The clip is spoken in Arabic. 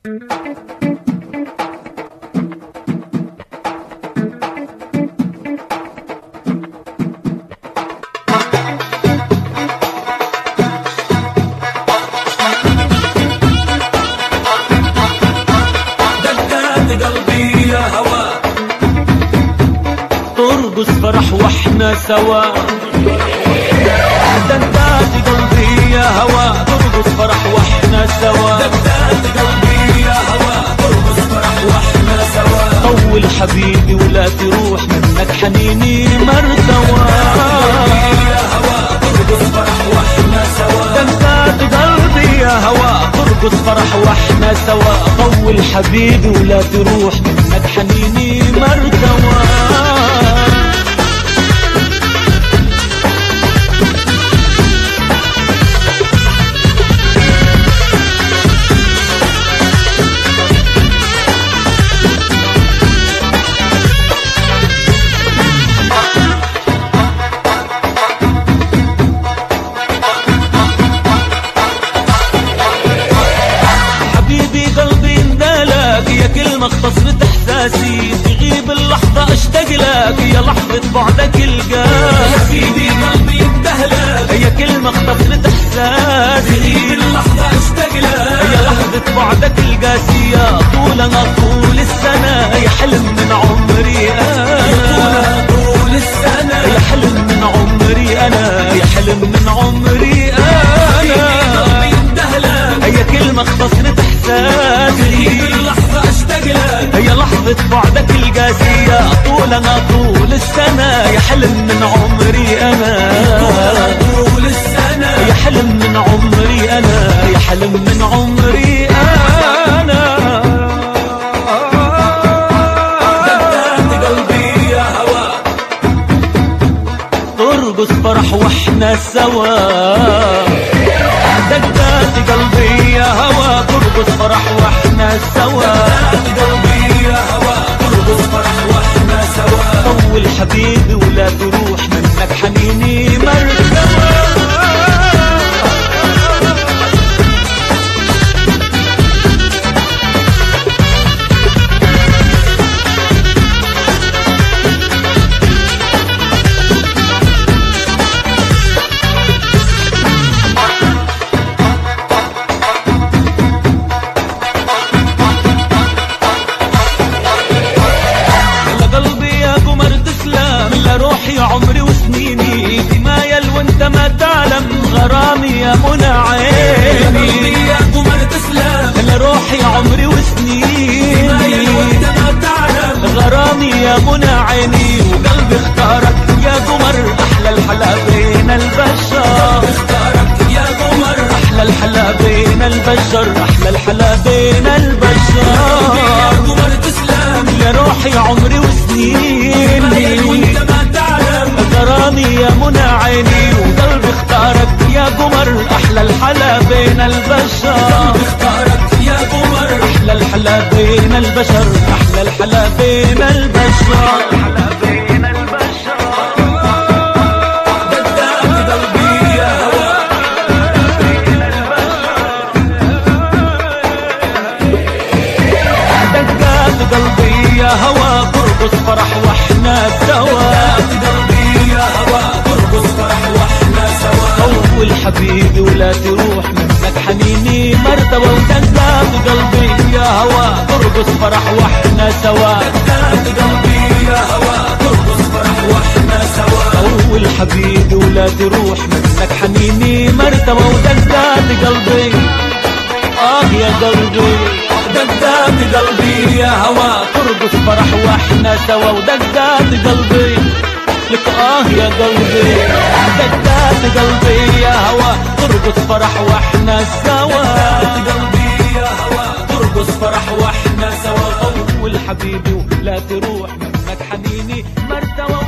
ترقص فرح واحنا سوا، دقات قلبي يا هوا ترقص فرح واحنا سوا، دقات قلبي يا هوا ترقص فرح واحنا سوا. طول حبيبي ولا تروح منك حنيني مرتوى، يا هوا ترقص فرح واحنا سوا، دقات قلبي يا هوا ترقص فرح واحنا سوا. طول حبيبي ولا تروح منك حنيني مرتوى. اختصرت احساسي تغيب اللحظة اشتاق لك، يا لحظة بعدك القاسي. يا سيدي قلبي اندهلك، يا كلمة اختصرت احساسي تغيب اللحظة اشتاق لك، يا لحظة بعدك القاسي. يا طولنا طول السنة يا حلم من عمري انا، طول السنة يا حلم من عمري انا، يا حلم من عمري انا. قلبي اندهلك، يا كلمة اختصرت احساسي تغيب اللحظة اشتاق لك، هي لحظة بعدك القاسية. طولنا طول السنة يا حلم من عمري أنا، طول السنة يا حلم من عمري أنا، يا حلم من عمري أنا. دقات قلبي يا هوا ترقص فرح واحنا سوا، دقات قلبي يا هوا ترقص فرح واحنا سوا، دقات قلبي يا هوا ترقص فرح واحنا سوا. طول حبيبي ولا تروح منك حنيني مرتوى. يا عمري وسنيني في مايل وانت ما تعلم، غرامي يا منى عيني. يا قمر تسلم لروحي عمري وسنيني مايل وانت ما تعلم، غرامي يا منى عيني. وقلبي اختارك يا قمر احلى الحلا بين البشر، اختارك يا قمر احلى الحلا بين البشر، احلى الحلا بين البشر. يا قمر تسلم لروحي عمري وسنيني مايل وانت ما غرامي يا منى عيني. وقلبي اختارك يا قمر احلى الحلا بين البشر، اختارك يا قمر احلى الحلا بين البشر، احلى الحلا بين البشر، الحلا بين البشر. دقات قلبي يا هوا دقات قلبي يا هوا ترقص فرح واحنا سوا، طول حبيبي ولا تروح منك حنيني مرتوى. ودقات قلبي يا هوا ترقص فرح واحنا سوا، دقات قلبي يا هوا ترقص فرح واحنا سوا. طول حبيبي ولا تروح منك حنيني مرتوى. ودقات قلبي يا قلبي، دقات قلبي يا هوا ترقص فرح واحنا سوا. ودقات قلبي لك يا قلبي، دقات قلبي يا هوا ترقص فرح واحنا سوا، دقات قلبي يا هوا ترقص فرح واحنا سوا. طول حبيبي ولا تروح منك حنيني مرتوى.